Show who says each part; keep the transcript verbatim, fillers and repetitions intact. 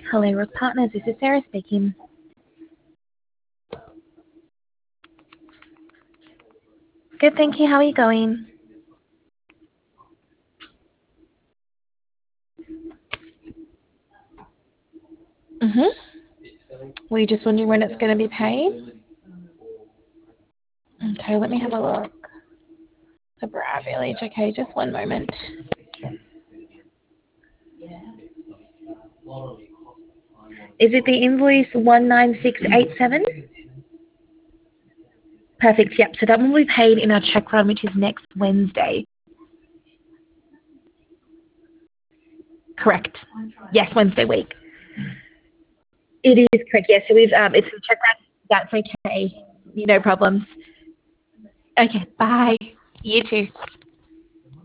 Speaker 1: Hello, Rook Partners. This is Sarah speaking. Good, thank you. How are you going? Mm-hmm. Were you just wondering when it's going to be paid? Okay, let me have a look. The Brow Village. Okay, just one moment. Is it the invoice one nine six eight seven? Perfect, yep. So that one will be paid in our check run, which is next Wednesday. Correct. Yes, Wednesday week. It is correct, yes. So we've, um, it's in check run. That's okay. No problems. Okay, bye. You too.